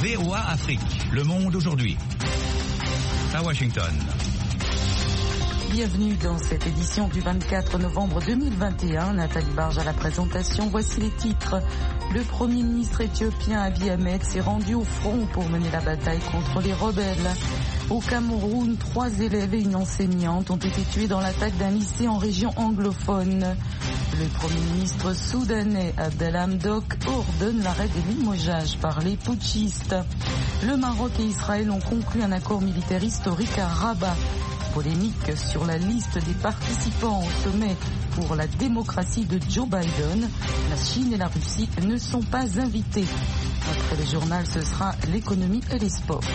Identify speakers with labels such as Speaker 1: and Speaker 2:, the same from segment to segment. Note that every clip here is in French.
Speaker 1: VOA Afrique, le monde aujourd'hui. À Washington.
Speaker 2: Bienvenue dans cette édition du 24 novembre 2021. Nathalie Barge à la présentation. Voici les titres. Le Premier ministre éthiopien Abiy Ahmed s'est rendu au front pour mener la bataille contre les rebelles. Au Cameroun, 3 élèves et une enseignante ont été tués dans l'attaque d'un lycée en région anglophone. Le Premier ministre soudanais Abdallah Hamdok ordonne l'arrêt des limogeages par les putschistes. Le Maroc et Israël ont conclu un accord militaire historique à Rabat. Polémique sur la liste des participants au sommet pour la démocratie de Joe Biden. La Chine et la Russie ne sont pas invités. Après le journal, ce sera l'économie et les sports.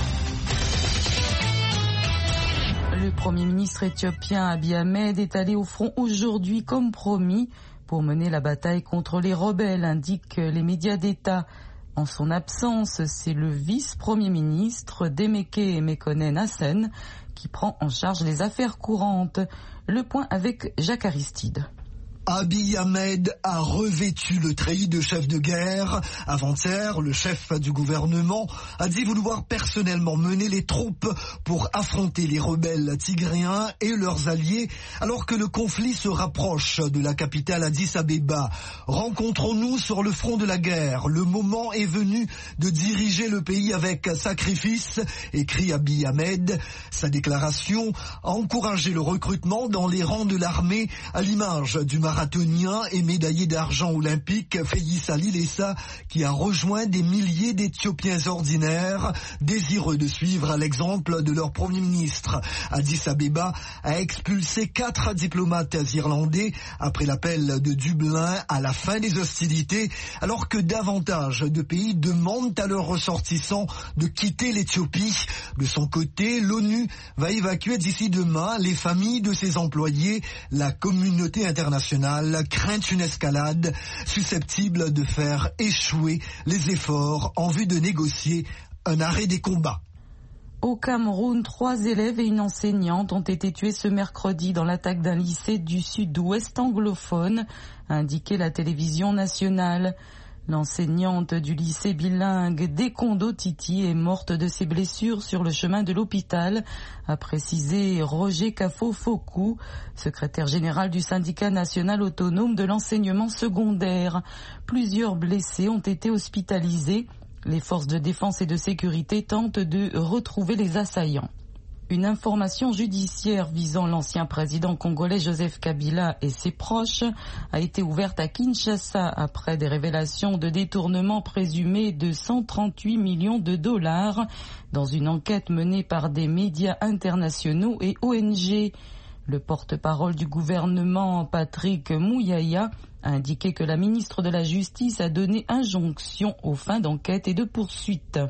Speaker 2: Le Premier ministre éthiopien Abiy Ahmed est allé au front aujourd'hui comme promis pour mener la bataille contre les rebelles, indiquent les médias d'État. En son absence, c'est le vice-premier ministre Demeke Mekonnen Hassen qui prend en charge les affaires courantes. Le point avec Jacques Aristide.
Speaker 3: Abiy Ahmed a revêtu le treillis de chef de guerre. Avant-hier, le chef du gouvernement a dit vouloir personnellement mener les troupes pour affronter les rebelles tigréens et leurs alliés, alors que le conflit se rapproche de la capitale Addis Abeba. Rencontrons-nous sur le front de la guerre. Le moment est venu de diriger le pays avec sacrifice, écrit Abiy Ahmed. Sa déclaration a encouragé le recrutement dans les rangs de l'armée, à l'image du marathonien et médaillé d'argent olympique Félix Alilessa, qui a rejoint des milliers d'Éthiopiens ordinaires désireux de suivre l'exemple de leur Premier ministre. Addis Abeba a expulsé 4 diplomates irlandais après l'appel de Dublin à la fin des hostilités, alors que davantage de pays demandent à leurs ressortissants de quitter l'Éthiopie. De son côté, l'ONU va évacuer d'ici demain les familles de ses employés. La communauté internationale craint une escalade susceptible de faire échouer les efforts en vue de négocier un arrêt des combats.
Speaker 2: Au Cameroun, 3 élèves et une enseignante ont été tués ce mercredi dans l'attaque d'un lycée du sud-ouest anglophone, a indiqué la télévision nationale. L'enseignante du lycée bilingue d'Ekondo Titi est morte de ses blessures sur le chemin de l'hôpital, a précisé Roger Kafo-Fokou, secrétaire général du syndicat national autonome de l'enseignement secondaire. Plusieurs blessés ont été hospitalisés. Les forces de défense et de sécurité tentent de retrouver les assaillants. Une information judiciaire visant l'ancien président congolais Joseph Kabila et ses proches a été ouverte à Kinshasa après des révélations de détournement présumé de 138 millions de dollars dans une enquête menée par des médias internationaux et ONG. Le porte-parole du gouvernement, Patrick Mouyaya, a indiqué que la ministre de la Justice a donné injonction aux fins d'enquête et de poursuite.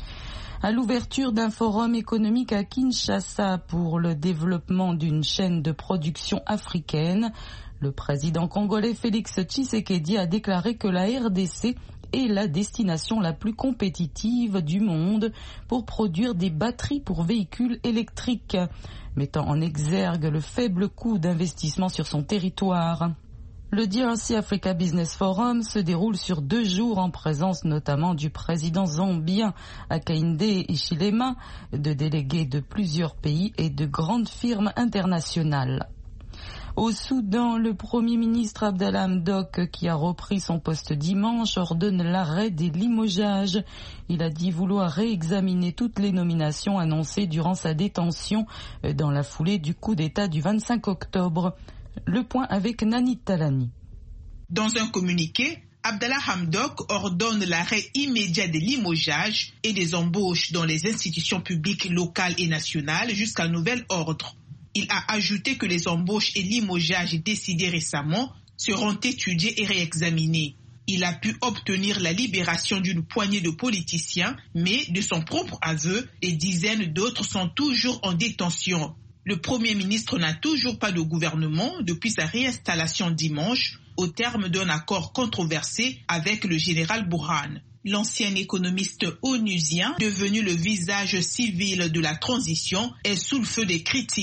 Speaker 2: À l'ouverture d'un forum économique à Kinshasa pour le développement d'une chaîne de production africaine, le président congolais Félix Tshisekedi a déclaré que la RDC est la destination la plus compétitive du monde pour produire des batteries pour véhicules électriques, mettant en exergue le faible coût d'investissement sur son territoire. Le DRC Africa Business Forum se déroule sur 2 jours en présence notamment du président zambien Hakainde Hichilema, de délégués de plusieurs pays et de grandes firmes internationales. Au Soudan, le Premier ministre Abdallah Hamdok, qui a repris son poste dimanche, ordonne l'arrêt des limogeages. Il a dit vouloir réexaminer toutes les nominations annoncées durant sa détention dans la foulée du coup d'État du 25 octobre. Le point avec Nani Talani.
Speaker 4: Dans un communiqué, Abdallah Hamdok ordonne l'arrêt immédiat des limogeages et des embauches dans les institutions publiques locales et nationales jusqu'à nouvel ordre. Il a ajouté que les embauches et limogeages décidés récemment seront étudiés et réexaminés. Il a pu obtenir la libération d'une poignée de politiciens, mais de son propre aveu, des dizaines d'autres sont toujours en détention. Le Premier ministre n'a toujours pas de gouvernement depuis sa réinstallation dimanche, au terme d'un accord controversé avec le général Burhan. L'ancien économiste onusien, devenu le visage civil de la transition, est sous le feu des critiques.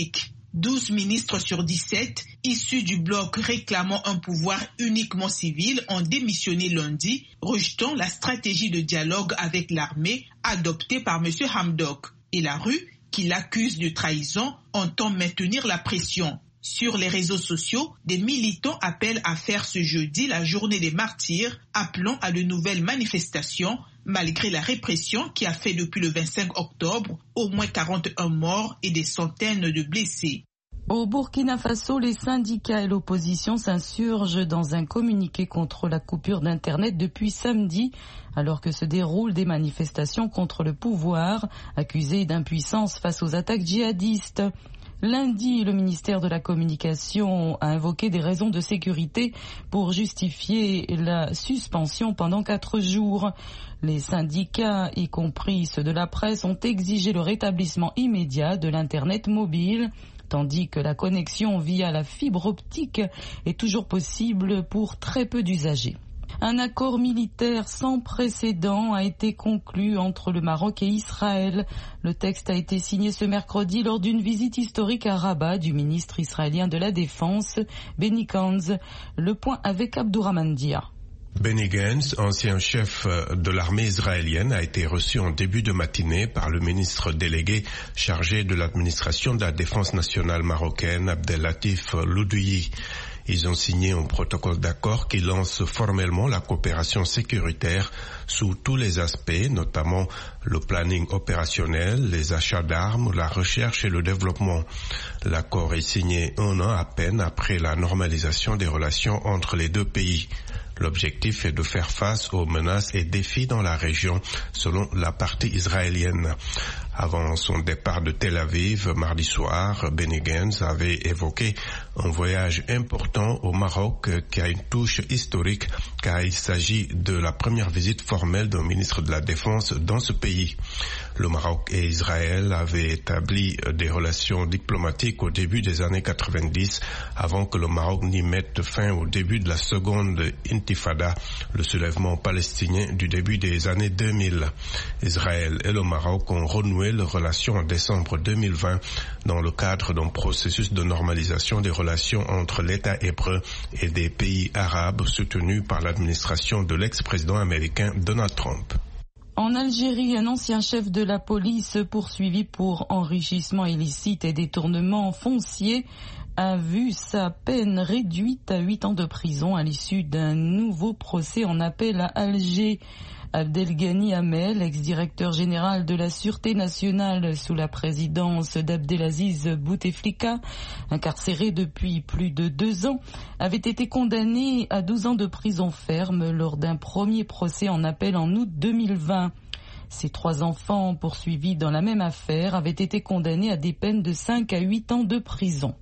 Speaker 4: 12 ministres sur 17, issus du bloc réclamant un pouvoir uniquement civil, ont démissionné lundi, rejetant la stratégie de dialogue avec l'armée adoptée par M. Hamdok. Et la rue, qui l'accuse de trahison, entend maintenir la pression. Sur les réseaux sociaux, des militants appellent à faire ce jeudi la journée des martyrs, appelant à de nouvelles manifestations, malgré la répression qui a fait depuis le 25 octobre au moins 41 morts et des centaines de blessés.
Speaker 2: Au Burkina Faso, les syndicats et l'opposition s'insurgent dans un communiqué contre la coupure d'Internet depuis samedi, alors que se déroulent des manifestations contre le pouvoir, accusé d'impuissance face aux attaques djihadistes. Lundi, le ministère de la Communication a invoqué des raisons de sécurité pour justifier la suspension pendant 4 jours. Les syndicats, y compris ceux de la presse, ont exigé le rétablissement immédiat de l'Internet mobile, tandis que la connexion via la fibre optique est toujours possible pour très peu d'usagers. Un accord militaire sans précédent a été conclu entre le Maroc et Israël. Le texte a été signé ce mercredi lors d'une visite historique à Rabat du ministre israélien de la Défense, Benny Gantz. Le point avec Abdourahmane Dia.
Speaker 5: Benny Gantz, ancien chef de l'armée israélienne, a été reçu en début de matinée par le ministre délégué chargé de l'administration de la défense nationale marocaine, Abdellatif Loudoui. Ils ont signé un protocole d'accord qui lance formellement la coopération sécuritaire sous tous les aspects, notamment le planning opérationnel, les achats d'armes, la recherche et le développement. L'accord est signé 1 an à peine après la normalisation des relations entre les deux pays. L'objectif est de faire face aux menaces et défis dans la région, selon la partie israélienne. Avant son départ de Tel Aviv, mardi soir, Benny Gantz avait évoqué un voyage important au Maroc qui a une touche historique car il s'agit de la première visite formelle d'un ministre de la Défense dans ce pays. Le Maroc et Israël avaient établi des relations diplomatiques au début des années 90 avant que le Maroc n'y mette fin au début de la seconde intifada, le soulèvement palestinien du début des années 2000. Israël et le Maroc ont renoué leurs relations en décembre 2020 dans le cadre d'un processus de normalisation des relations entre l'État hébreu et des pays arabes soutenus par l'administration de l'ex-président américain Donald Trump.
Speaker 2: En Algérie, un ancien chef de la police poursuivi pour enrichissement illicite et détournement foncier a vu sa peine réduite à 8 ans de prison à l'issue d'un nouveau procès en appel à Alger. Abdelghani Hamel, ex-directeur général de la Sûreté nationale sous la présidence d'Abdelaziz Bouteflika, incarcéré depuis plus de 2 ans, avait été condamné à 12 ans de prison ferme lors d'un premier procès en appel en août 2020. Ses 3 enfants poursuivis dans la même affaire avaient été condamnés à des peines de 5 à 8 ans de prison.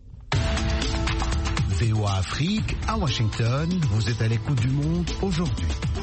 Speaker 6: VOA Afrique, à Washington, vous êtes à l'écoute du monde aujourd'hui.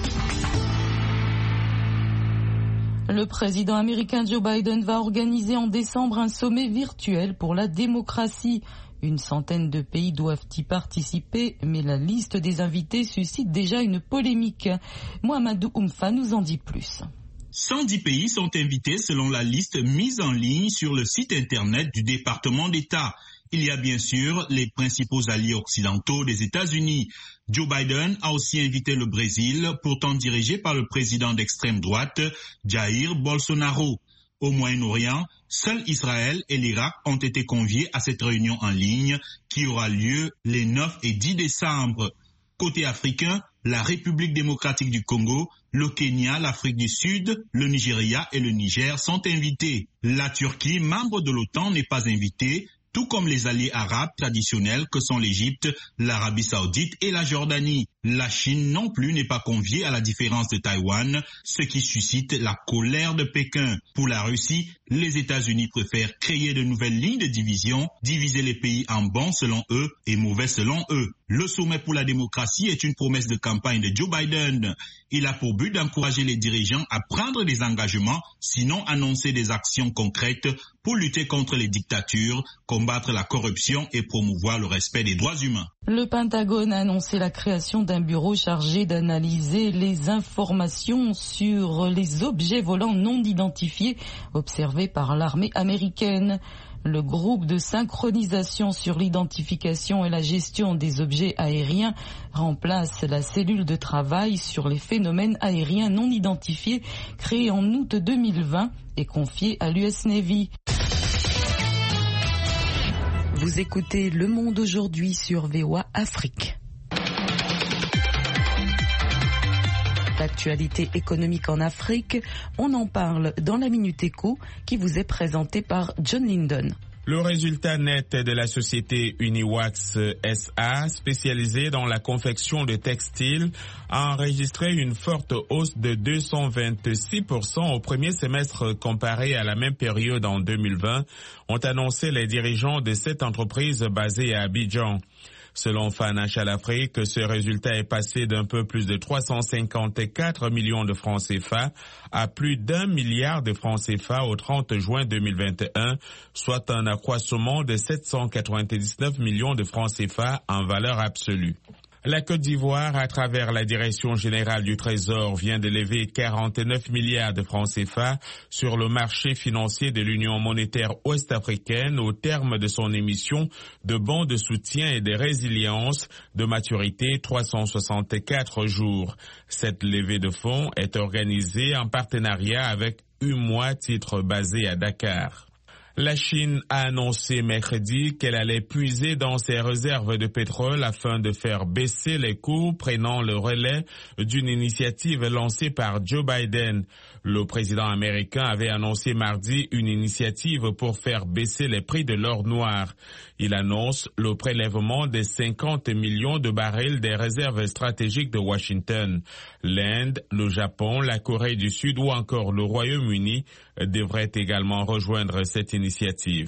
Speaker 2: Le président américain Joe Biden va organiser en décembre un sommet virtuel pour la démocratie. Une centaine de pays doivent y participer, mais la liste des invités suscite déjà une polémique. Mohamedou Oumfa nous en dit plus.
Speaker 7: 110 pays sont invités selon la liste mise en ligne sur le site internet du département d'État. Il y a bien sûr les principaux alliés occidentaux des États-Unis. Joe Biden a aussi invité le Brésil, pourtant dirigé par le président d'extrême droite, Jair Bolsonaro. Au Moyen-Orient, seuls Israël et l'Irak ont été conviés à cette réunion en ligne qui aura lieu les 9 et 10 décembre. Côté africain, la République démocratique du Congo, le Kenya, l'Afrique du Sud, le Nigeria et le Niger sont invités. La Turquie, membre de l'OTAN, n'est pas invitée, tout comme les alliés arabes traditionnels que sont l'Égypte, l'Arabie saoudite et la Jordanie. La Chine non plus n'est pas conviée à la différence de Taïwan, ce qui suscite la colère de Pékin. Pour la Russie, les États-Unis préfèrent créer de nouvelles lignes de division, diviser les pays en bons selon eux et mauvais selon eux. Le sommet pour la démocratie est une promesse de campagne de Joe Biden. Il a pour but d'encourager les dirigeants à prendre des engagements, sinon annoncer des actions concrètes pour lutter contre les dictatures, combattre la corruption et promouvoir le respect des droits humains.
Speaker 2: Le Pentagone a annoncé la création d'un un bureau chargé d'analyser les informations sur les objets volants non identifiés observés par l'armée américaine. Le groupe de synchronisation sur l'identification et la gestion des objets aériens remplace la cellule de travail sur les phénomènes aériens non identifiés créée en août 2020 et confiée à l'US Navy. Vous écoutez Le Monde aujourd'hui sur VOA Afrique. L'actualité économique en Afrique, on en parle dans la Minute Éco qui vous est présentée par John Linden.
Speaker 8: Le résultat net de la société Uniwax SA, spécialisée dans la confection de textiles, a enregistré une forte hausse de 226% au premier semestre comparé à la même période en 2020, ont annoncé les dirigeants de cette entreprise basée à Abidjan. Selon Financial Afrique, ce résultat est passé d'un peu plus de 354 millions de francs CFA à plus d'1 milliard de francs CFA au 30 juin 2021, soit un accroissement de 799 millions de francs CFA en valeur absolue. La Côte d'Ivoire, à travers la Direction générale du Trésor, vient de lever 49 milliards de francs CFA sur le marché financier de l'Union monétaire ouest-africaine au terme de son émission de bons de soutien et de résilience de maturité 364 jours. Cette levée de fonds est organisée en partenariat avec UMOA, titre basé à Dakar. La Chine a annoncé mercredi qu'elle allait puiser dans ses réserves de pétrole afin de faire baisser les coûts, prenant le relais d'une initiative lancée par Joe Biden. Le président américain avait annoncé mardi une initiative pour faire baisser les prix de l'or noir. Il annonce le prélèvement de 50 millions de barils des réserves stratégiques de Washington. L'Inde, le Japon, la Corée du Sud ou encore le Royaume-Uni devraient également rejoindre cette initiative.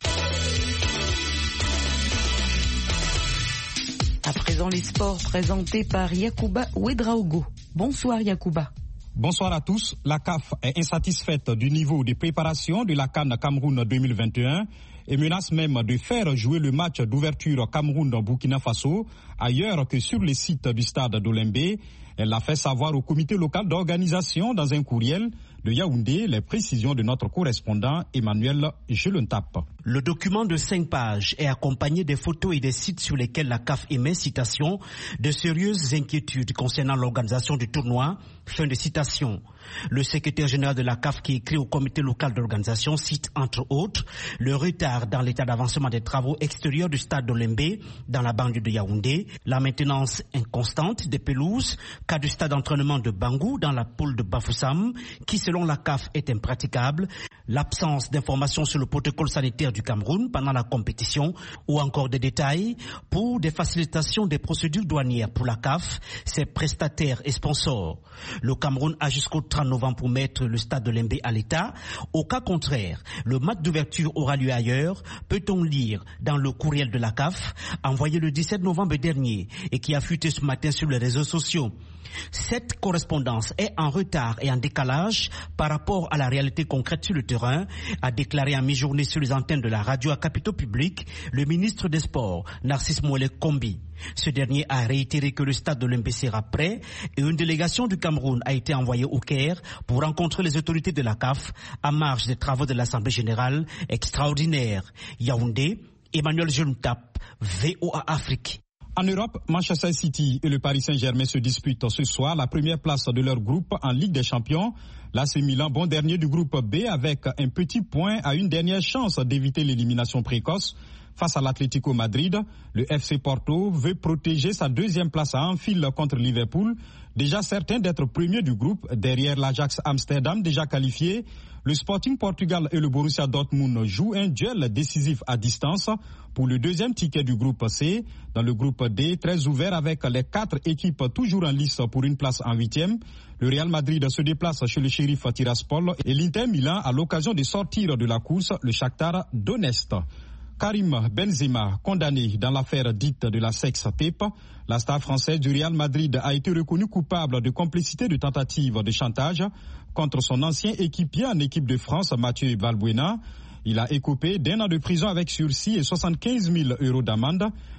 Speaker 2: À présent, les sports présentés par Yacouba Ouedraogo. Bonsoir Yacouba.
Speaker 9: Bonsoir à tous. La CAF est insatisfaite du niveau de préparation de la CAN Cameroun 2021 et menace même de faire jouer le match d'ouverture Cameroun-Burkina Faso ailleurs que sur les sites du stade d'Olembe. Elle l'a fait savoir au comité local d'organisation dans un courriel de Yaoundé. Les précisions de notre correspondant Emmanuel Jelentap.
Speaker 10: Le document de 5 pages est accompagné des photos et des sites sur lesquels la CAF émet citation de sérieuses inquiétudes concernant l'organisation du tournoi. Fin de citation. Le secrétaire général de la CAF qui écrit au comité local d'organisation cite entre autres le retard dans l'état d'avancement des travaux extérieurs du stade d'Olembe dans la banlieue de Yaoundé, la maintenance inconstante des pelouses, cas du stade d'entraînement de Bangou dans la poule de Bafoussam qui selon la CAF est impraticable, l'absence d'informations sur le protocole sanitaire du Cameroun pendant la compétition ou encore des détails pour des facilitations des procédures douanières pour la CAF, ses prestataires et sponsors. Le Cameroun a jusqu'au 30 novembre pour mettre le stade de Lembe à l'état. Au cas contraire, le match d'ouverture aura lieu ailleurs, peut-on lire dans le courriel de la CAF, envoyé le 17 novembre dernier et qui a fuité ce matin sur les réseaux sociaux. Cette correspondance est en retard et en décalage par rapport à la réalité concrète sur le terrain, a déclaré à mi-journée sur les antennes de la radio à Capitaux Public le ministre des Sports, Narcisse Moulé Kombi. Ce dernier a réitéré que le stade de l'Olembe sera prêt et une délégation du Cameroun a été envoyée au Caire pour rencontrer les autorités de la CAF à marge des travaux de l'Assemblée générale extraordinaire. Yaoundé, Emmanuel Jelentap, VOA Afrique.
Speaker 9: En Europe, Manchester City et le Paris Saint-Germain se disputent ce soir la première place de leur groupe en Ligue des Champions. L'AC Milan, bon dernier du groupe B avec un petit point, a une dernière chance d'éviter l'élimination précoce. Face à l'Atlético Madrid, le FC Porto veut protéger sa deuxième place à Anfield contre Liverpool, déjà certain d'être premier du groupe derrière l'Ajax Amsterdam déjà qualifié. Le Sporting Portugal et le Borussia Dortmund jouent un duel décisif à distance pour le deuxième ticket du groupe C. Dans le groupe D, très ouvert avec les 4 équipes toujours en lice pour une place en 8e. Le Real Madrid se déplace chez le Sheriff Tiraspol et l'Inter Milan a l'occasion de sortir de la course le Shakhtar Donetsk. Karim Benzema, condamné dans l'affaire dite de la sex-tape, la star française du Real Madrid a été reconnue coupable de complicité de tentative de chantage contre son ancien équipier en équipe de France, Mathieu Valbuena. Il a écopé d'1 an de prison avec sursis et 75 000 € d'amende.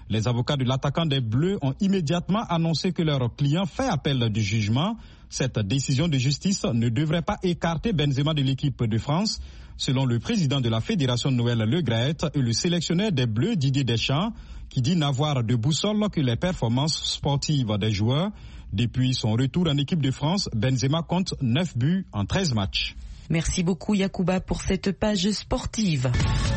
Speaker 9: Les avocats de l'attaquant des Bleus ont immédiatement annoncé que leur client fait appel du jugement. Cette décision de justice ne devrait pas écarter Benzema de l'équipe de France. Selon le président de la fédération Noël Le Graët et le sélectionneur des Bleus Didier Deschamps, qui dit n'avoir de boussole que les performances sportives des joueurs. Depuis son retour en équipe de France, Benzema compte 9 buts en 13 matchs.
Speaker 2: Merci beaucoup Yacouba pour cette page sportive.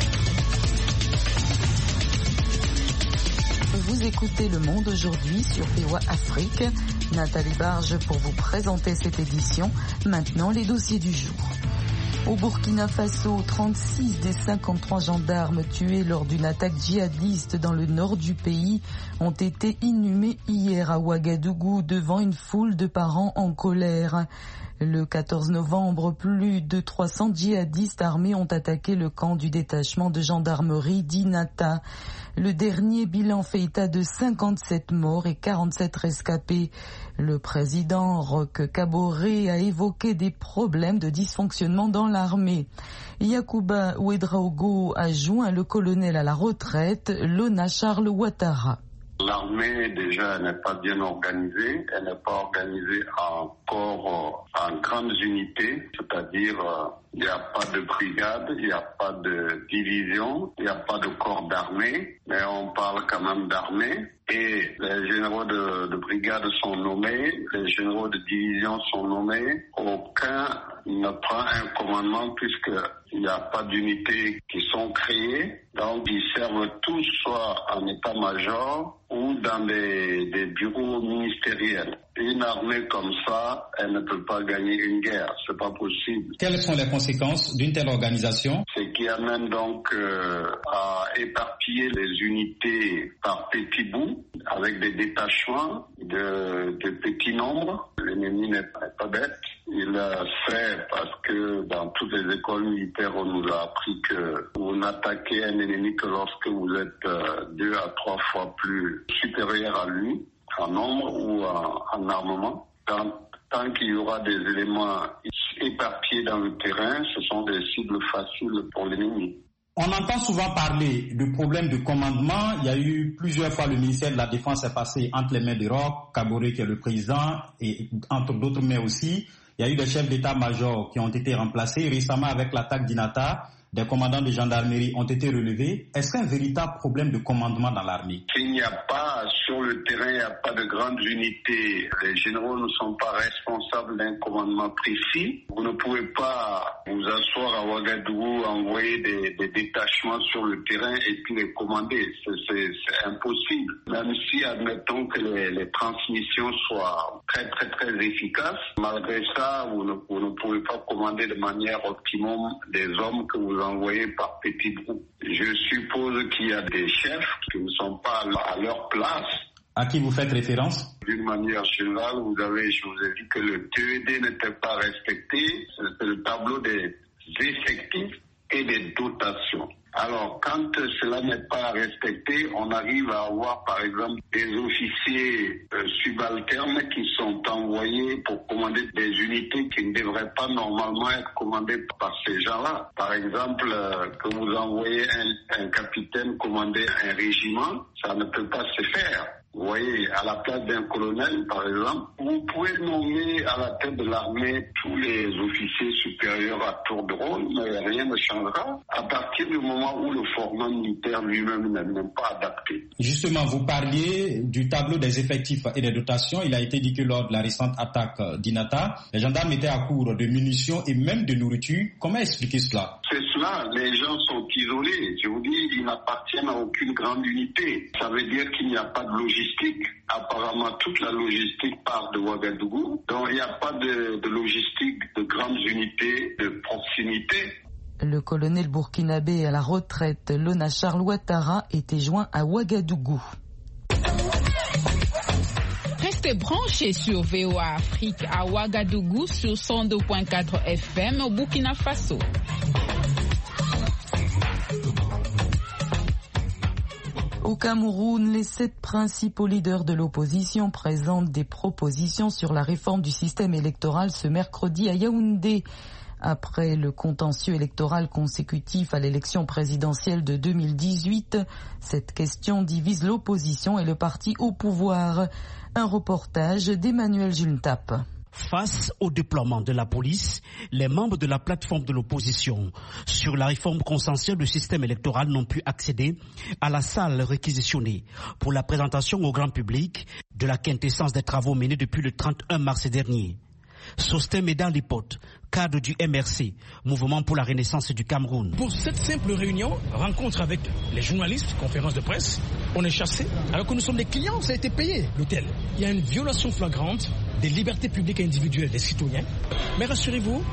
Speaker 2: Vous écoutez Le Monde aujourd'hui sur VOA Afrique. Nathalie Barge pour vous présenter cette édition. Maintenant, les dossiers du jour. Au Burkina Faso, 36 des 53 gendarmes tués lors d'une attaque djihadiste dans le nord du pays ont été inhumés hier à Ouagadougou devant une foule de parents en colère. Le 14 novembre, plus de 300 djihadistes armés ont attaqué le camp du détachement de gendarmerie d'Inata. Le dernier bilan fait état de 57 morts et 47 rescapés. Le président Roch Kaboré a évoqué des problèmes de dysfonctionnement dans l'armée. Yacouba Ouedraogo a joint le colonel à la retraite, Lona Charles Ouattara.
Speaker 11: L'armée, déjà, n'est pas bien organisée. Elle n'est pas organisée encore en grandes unités, c'est-à-dire il n'y a pas de brigade, il n'y a pas de division, il n'y a pas de corps d'armée, mais on parle quand même d'armée. Et les généraux de brigade sont nommés, les généraux de division sont nommés. Aucun ne prend un commandement puisqu'il n'y a pas d'unités qui sont créées. Donc ils servent tous soit en état-major ou dans des bureaux ministériels. Une armée comme ça, elle ne peut pas gagner une guerre, c'est pas possible.
Speaker 9: Quelles sont les conséquences d'une telle organisation?
Speaker 11: Ce qui amène donc à éparpiller les unités par petits bouts, avec des détachements de petits nombres. L'ennemi n'est pas bête. Il sait parce que dans toutes les écoles militaires, on nous a appris que vous n'attaquez un ennemi que lorsque vous êtes 2 à 3 fois plus supérieur à lui, en nombre ou en armement. Tant qu'il y aura des éléments éparpillés dans le terrain, ce sont des cibles faciles pour l'ennemi.
Speaker 9: On entend souvent parler de problèmes de commandement. Il y a eu plusieurs fois le ministère de la Défense est passé entre les mains de Roch Kaboré qui est le président et entre d'autres mains aussi. Il y a eu des chefs d'état-major qui ont été remplacés. Récemment, avec l'attaque d'Inata, des commandants de gendarmerie ont été relevés. Est-ce qu'un véritable problème de commandement dans l'armée?
Speaker 11: Il n'y a pas, sur le terrain, il n'y a pas de grandes unités. Les généraux ne sont pas responsables d'un commandement précis. Vous ne pouvez pas vous asseoir à Ouagadougou, envoyer des détachements sur le terrain et puis les commander. C'est impossible. Même si, admettons que les transmissions soient très, très, très efficaces, malgré ça, vous ne pouvez pas commander de manière optimum des hommes que vous envoyez par petits groupes. Je suppose qu'il y a des chefs qui ne sont pas à leur place.
Speaker 9: À qui vous faites référence?
Speaker 11: D'une manière générale, je vous ai dit que le TED n'était pas respecté. C'est le tableau des effectifs et des dotations. Alors, quand cela n'est pas respecté, on arrive à avoir, par exemple, des officiers subalternes qui sont envoyés pour commander des unités qui ne devraient pas normalement être commandées par ces gens-là. Par exemple, que vous envoyez un capitaine commander un régiment, ça ne peut pas se faire. Vous voyez, à la place d'un colonel, par exemple, vous pouvez nommer à la tête de l'armée tous les officiers supérieurs à tour de rôle, mais rien ne changera à partir du moment où le format militaire lui-même n'est même pas adapté.
Speaker 9: Justement, vous parliez du tableau des effectifs et des dotations. Il a été dit que lors de la récente attaque d'Inata, les gendarmes étaient à court de munitions et même de nourriture. Comment expliquer cela?
Speaker 11: C'est cela, les gens sont isolés. Je vous dis, ils n'appartiennent à aucune grande unité. Ça veut dire qu'il n'y a pas de logistique. Apparemment, toute la logistique part de Ouagadougou. Donc, il n'y a pas de logistique de grandes unités de proximité.
Speaker 2: Le colonel burkinabé à la retraite, Lona Charles Ouattara, était joint à Ouagadougou.
Speaker 12: Restez branchés sur VOA Afrique à Ouagadougou sur 102.4 FM au Burkina Faso.
Speaker 2: Au Cameroun, les 7 principaux leaders de l'opposition présentent des propositions sur la réforme du système électoral ce mercredi à Yaoundé. Après le contentieux électoral consécutif à l'élection présidentielle de 2018, cette question divise l'opposition et le parti au pouvoir. Un reportage d'Emmanuel Juntap.
Speaker 10: Face au déploiement de la police, les membres de la plateforme de l'opposition sur la réforme consensuelle du système électoral n'ont pu accéder à la salle réquisitionnée pour la présentation au grand public de la quintessence des travaux menés depuis le 31 mars dernier. Sosthène Médard Lipote, cadre du MRC, Mouvement pour la Renaissance du Cameroun.
Speaker 13: Pour cette simple réunion, rencontre avec les journalistes, conférence de presse, on est chassé alors que nous sommes des clients, ça a été payé, l'hôtel. Il y a une violation flagrante des libertés publiques et individuelles des citoyens. Mais rassurez-vous,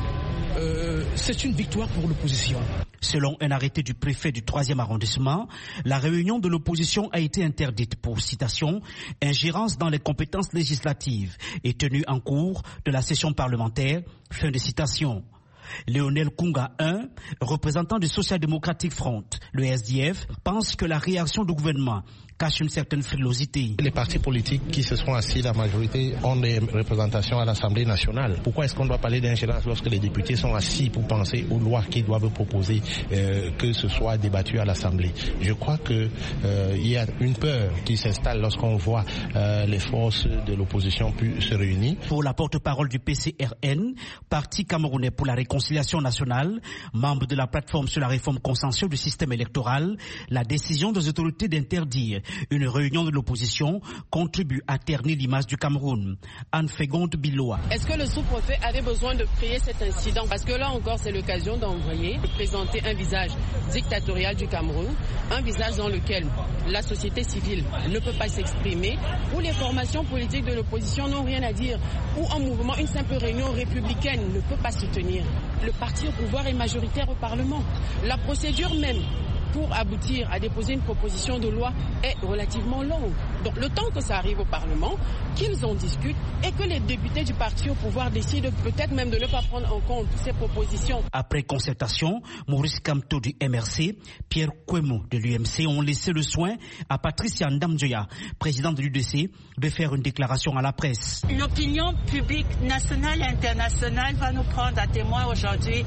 Speaker 13: c'est une victoire pour l'opposition.
Speaker 10: Selon un arrêté du préfet du 3e arrondissement, la réunion de l'opposition a été interdite pour, citation, ingérence dans les compétences législatives et tenue en cours de la session parlementaire, fin de citation. Léonel Kunga 1, représentant du Social Democratic Front, le SDF, pense que la réaction du gouvernement cache une certaine frilosité.
Speaker 14: Les partis politiques qui se sont assis, la majorité, ont des représentations à l'Assemblée nationale. Pourquoi est-ce qu'on doit parler d'ingérence lorsque les députés sont assis pour penser aux lois qu'ils doivent proposer, que ce soit débattu à l'Assemblée? Je crois que il y a une peur qui s'installe lorsqu'on voit les forces de l'opposition se réunir.
Speaker 10: Pour la porte-parole du PCRN, Parti camerounais pour la réconciliation nationale, membre de la plateforme sur la réforme consensuelle du système électoral, la décision des autorités d'interdire une réunion de l'opposition contribue à ternir l'image du Cameroun. Anne Fégonde Biloa.
Speaker 15: Est-ce que le sous-préfet avait besoin de créer cet incident? Parce que là encore, c'est l'occasion d'envoyer, de présenter un visage dictatorial du Cameroun, un visage dans lequel la société civile ne peut pas s'exprimer, où les formations politiques de l'opposition n'ont rien à dire, où en mouvement, une simple réunion républicaine ne peut pas se tenir. Le parti au pouvoir est majoritaire au Parlement. La procédure même pour aboutir à déposer une proposition de loi est relativement longue. Donc le temps que ça arrive au Parlement, qu'ils en discutent et que les députés du parti au pouvoir décident peut-être même de ne pas prendre en compte ces propositions.
Speaker 10: Après concertation, Maurice Kamto du MRC, Pierre Kwemo de l'UMC ont laissé le soin à Patricia Ndamjoya, présidente de l'UDC, de faire une déclaration à la presse.
Speaker 16: L'opinion publique nationale et internationale va nous prendre à témoin aujourd'hui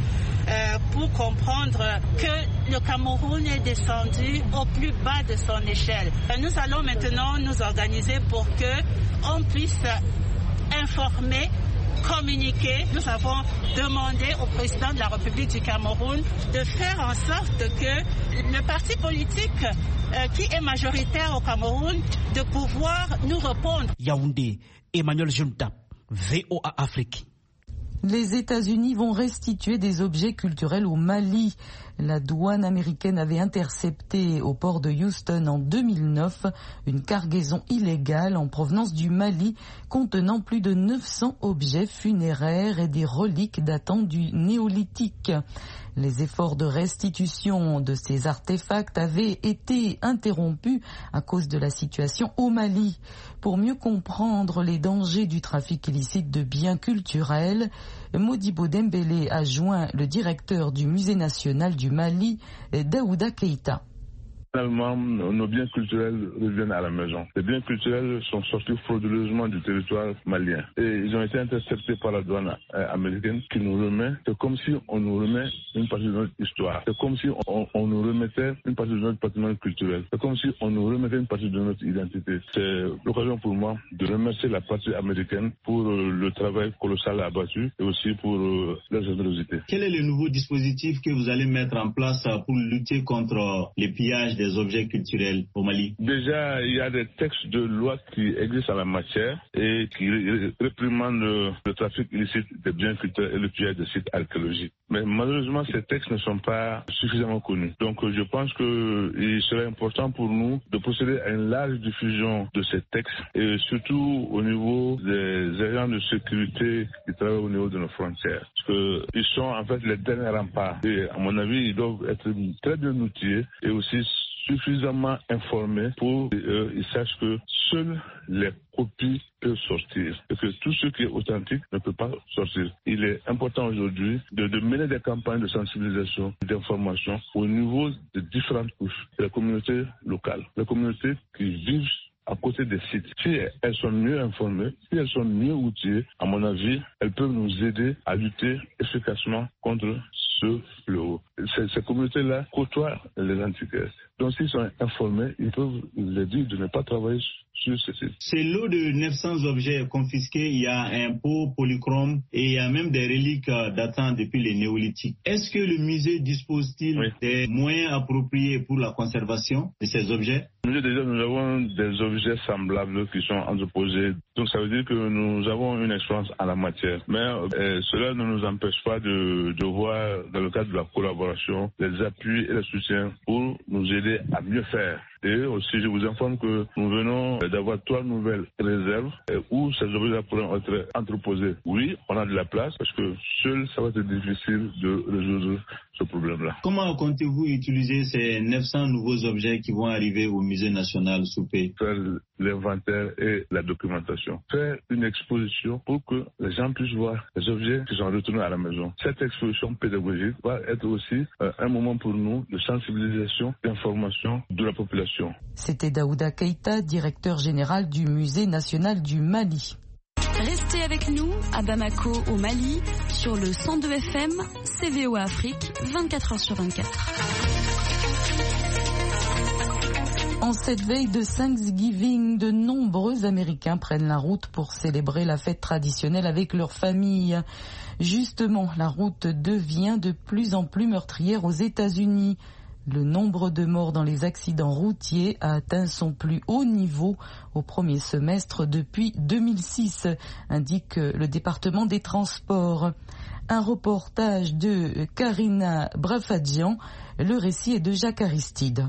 Speaker 16: pour comprendre que le Cameroun est descendu au plus bas de son échelle. Nous allons maintenant nous organiser pour que on puisse informer, communiquer. Nous avons demandé au président de la République du Cameroun de faire en sorte que le parti politique qui est majoritaire au Cameroun de pouvoir nous répondre.
Speaker 10: Yaoundé, Emmanuel Juntap, VOA Afrique.
Speaker 2: Les États-Unis vont restituer des objets culturels au Mali. La douane américaine avait intercepté au port de Houston en 2009 une cargaison illégale en provenance du Mali contenant plus de 900 objets funéraires et des reliques datant du néolithique. Les efforts de restitution de ces artefacts avaient été interrompus à cause de la situation au Mali. Pour mieux comprendre les dangers du trafic illicite de biens culturels, Modibo Dembélé a joint le directeur du Musée national du Mali, Daouda Keïta.
Speaker 17: Finalement, nos biens culturels reviennent à la maison. Les biens culturels sont sortis frauduleusement du territoire malien et ils ont été interceptés par la douane américaine qui nous remet. C'est comme si on nous remet une partie de notre histoire. C'est comme si on nous remettait une partie de notre patrimoine culturel. C'est comme si on nous remettait une partie de notre identité. C'est l'occasion pour moi de remercier la partie américaine pour le travail colossal abattu et aussi pour leur générosité.
Speaker 18: Quel est le nouveau dispositif que vous allez mettre en place pour lutter contre les pillages des objets culturels au Mali?
Speaker 17: Déjà, il y a des textes de loi qui existent en la matière et qui réprimandent le trafic illicite des biens culturels et le pillage des sites archéologiques. Mais malheureusement, ces textes ne sont pas suffisamment connus. Donc je pense qu'il serait important pour nous de procéder à une large diffusion de ces textes et surtout au niveau des agents de sécurité qui travaillent au niveau de nos frontières. Parce qu'ils sont en fait les derniers remparts. Et à mon avis, ils doivent être très bien outillés et aussi suffisamment informés pour qu'ils sachent que seules les copies peuvent sortir et que tout ce qui est authentique ne peut pas sortir. Il est important aujourd'hui de mener des campagnes de sensibilisation, d'information au niveau de différentes couches, des communautés locales, les communautés qui vivent à côté des sites. Si elles sont mieux informées, si elles sont mieux outillées, à mon avis, elles peuvent nous aider à lutter efficacement contre ce fléau. Ces communautés-là côtoient les antichrists. Donc s'ils sont informés, ils peuvent les dire de ne pas travailler sur ce site.
Speaker 18: C'est lot de 900 objets confisqués. Il y a un pot polychrome et il y a même des reliques datant depuis les néolithiques. Est-ce que le musée dispose-t-il des moyens appropriés pour la conservation de ces objets?
Speaker 17: Déjà, nous avons des objets semblables qui sont entreposés. Donc ça veut dire que nous avons une expérience en la matière. Mais cela ne nous empêche pas de voir, dans le cadre de la collaboration, les appuis et les soutiens pour nous aider à mieux faire. Et aussi, je vous informe que nous venons d'avoir 3 nouvelles réserves où ces objets pourront être entreposés. Oui, on a de la place parce que seul, ça va être difficile de résoudre ce problème-là.
Speaker 18: Comment comptez-vous utiliser ces 900 nouveaux objets qui vont arriver au Musée national sous paix?
Speaker 17: Faire l'inventaire et la documentation. Faire une exposition pour que les gens puissent voir les objets qui sont retournés à la maison. Cette exposition pédagogique va être aussi un moment pour nous de sensibilisation, d'information de la population.
Speaker 2: C'était Daouda Keïta, directeur général du Musée national du Mali.
Speaker 19: Restez avec nous à Bamako au Mali sur le 102 FM, CVOA Afrique, 24h sur 24.
Speaker 2: En cette veille de Thanksgiving, de nombreux Américains prennent la route pour célébrer la fête traditionnelle avec leur famille. Justement, la route devient de plus en plus meurtrière aux États-Unis. Le nombre de morts dans les accidents routiers a atteint son plus haut niveau au premier semestre depuis 2006, indique le département des transports. Un reportage de Karina Brafadjian, le récit est de Jacques Aristide.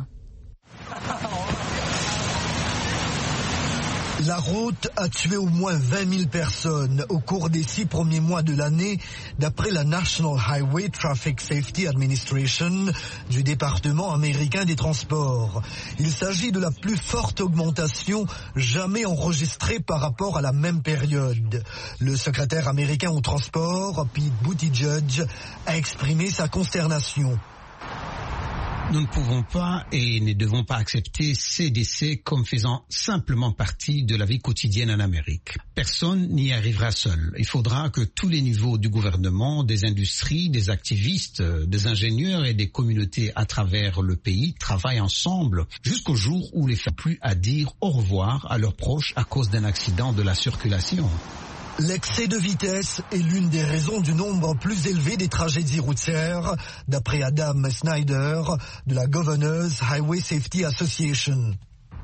Speaker 3: La route a tué au moins 20 000 personnes au cours des 6 premiers mois de l'année, d'après la National Highway Traffic Safety Administration du département américain des transports. Il s'agit de la plus forte augmentation jamais enregistrée par rapport à la même période. Le secrétaire américain au transport, Pete Buttigieg, a exprimé sa consternation.
Speaker 20: Nous ne pouvons pas et ne devons pas accepter ces décès comme faisant simplement partie de la vie quotidienne en Amérique. Personne n'y arrivera seul. Il faudra que tous les niveaux du gouvernement, des industries, des activistes, des ingénieurs et des communautés à travers le pays travaillent ensemble jusqu'au jour où les femmes n'ont plus à dire au revoir à leurs proches à cause d'un accident de la circulation.
Speaker 3: L'excès de vitesse est l'une des raisons du nombre plus élevé des tragédies routières, d'après Adam Snyder de la Governors Highway Safety Association.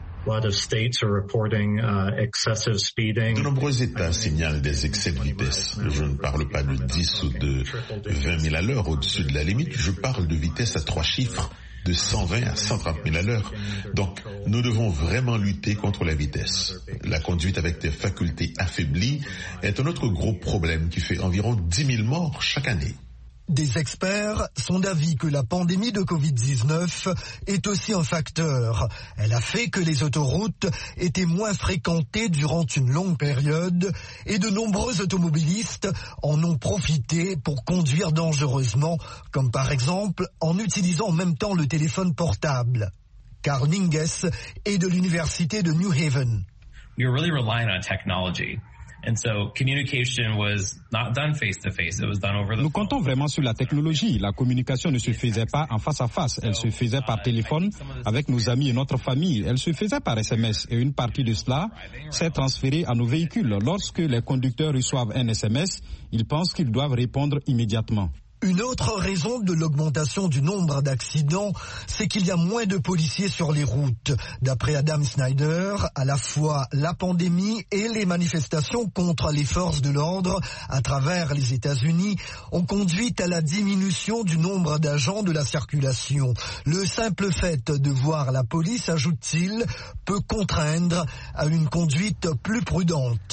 Speaker 21: De nombreux États signalent des excès de vitesse. Je ne parle pas de 10 ou de 20 000 à l'heure au-dessus de la limite, je parle de vitesse à 3 chiffres. De 120 à 130 000 à l'heure. Donc, nous devons vraiment lutter contre la vitesse. La conduite avec des facultés affaiblies est un autre gros problème qui fait environ 10 000 morts chaque année.
Speaker 3: Des experts sont d'avis que la pandémie de Covid-19 est aussi un facteur. Elle a fait que les autoroutes étaient moins fréquentées durant une longue période et de nombreux automobilistes en ont profité pour conduire dangereusement, comme par exemple en utilisant en même temps le téléphone portable. Carl Ninges est de l'université de New Haven.
Speaker 22: We were really relying on technology.
Speaker 9: Nous comptons vraiment sur la technologie. La communication ne se faisait pas en face à face. Elle se faisait par téléphone avec nos amis et notre famille. Elle se faisait par SMS et une partie de cela s'est transférée à nos véhicules. Lorsque les conducteurs reçoivent un SMS, ils pensent qu'ils doivent répondre immédiatement.
Speaker 3: Une autre raison de l'augmentation du nombre d'accidents, c'est qu'il y a moins de policiers sur les routes. D'après Adam Snyder, à la fois la pandémie et les manifestations contre les forces de l'ordre à travers les États-Unis ont conduit à la diminution du nombre d'agents de la circulation. Le simple fait de voir la police, ajoute-t-il, peut contraindre à une conduite plus prudente.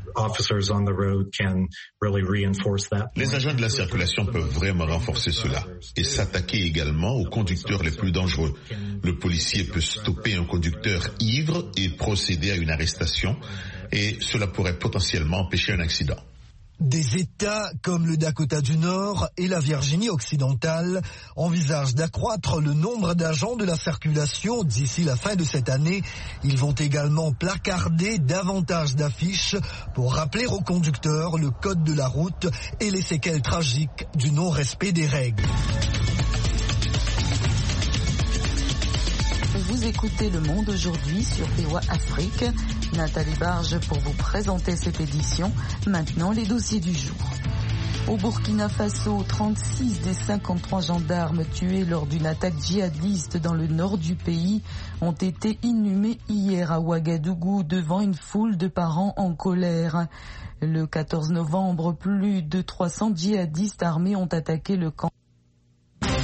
Speaker 21: Les agents de la circulation peuvent vraiment renforcer cela et s'attaquer également aux conducteurs les plus dangereux. Le policier peut stopper un conducteur ivre et procéder à une arrestation et cela pourrait potentiellement empêcher un accident.
Speaker 3: Des États comme le Dakota du Nord et la Virginie occidentale envisagent d'accroître le nombre d'agents de la circulation d'ici la fin de cette année. Ils vont également placarder davantage d'affiches pour rappeler aux conducteurs le code de la route et les séquelles tragiques du non-respect des règles.
Speaker 2: Vous écoutez Le Monde aujourd'hui sur VOA Afrique. Nathalie Barge pour vous présenter cette édition. Maintenant, les dossiers du jour. Au Burkina Faso, 36 des 53 gendarmes tués lors d'une attaque djihadiste dans le nord du pays ont été inhumés hier à Ouagadougou devant une foule de parents en colère. Le 14 novembre, plus de 300 djihadistes armés ont attaqué le camp